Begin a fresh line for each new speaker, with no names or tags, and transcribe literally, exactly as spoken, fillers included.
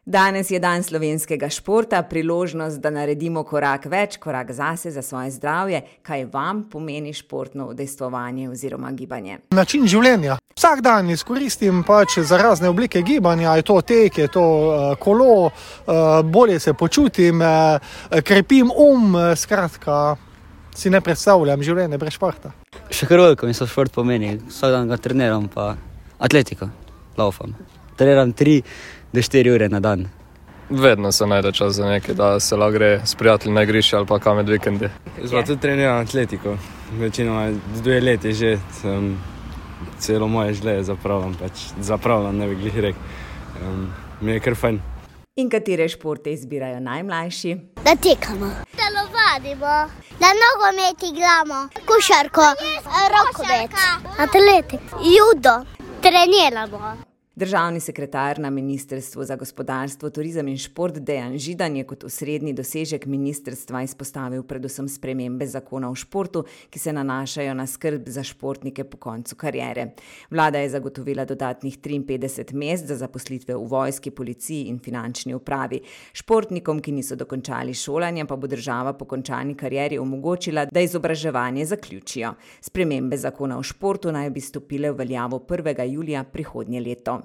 Danes je dan slovenskega športa, priložnost, da naredimo korak več, korak zase, za svoje zdravje. Kaj vam pomeni športno udejstvovanje oziroma gibanje?
Način življenja. Vsak dan izkoristim pač za razne oblike gibanja, je to tek, je to uh, kolo, uh, bolje se počutim, uh, krepim um, uh, skratka, si ne predstavljam življenje brez športa.
Še kar veliko mi se šport pomeni, vsak dan ga treniram, pa atletiko, laufam. Treniram tri do štiri ure na dan.
Vedno se najde čas za nekaj, da se lahko gre s prijatelji na igrišče ali pa kam med vikendi.
Jaz pa tudi treniram atletiko. Večinoma dve leti že um, celo moje življenje zapravljam, pač zapravljam, ne bi glih rekel. Um, mi je kar fajn.
In katere športe izbirajo najmlajši?
Da tekamo, telovadimo, da nogomet igramo, košarko, rokomet, atletik, judo, treniramo.
Državni sekretar na Ministrstvu za gospodarstvo, turizem in šport Dejan Židan je kot osrednji dosežek ministrstva izpostavil predvsem spremembe zakona o športu, ki se nanašajo na skrb za športnike po koncu kariere. Vlada je zagotovila dodatnih triinpetdeset mest za zaposlitve v vojski, policiji in finančni upravi. Športnikom, ki niso dokončali šolanja, pa bo država po končani karieri omogočila, da izobraževanje zaključijo. Spremembe zakona o športu naj bi stopile v veljavo prvega julija prihodnje leto.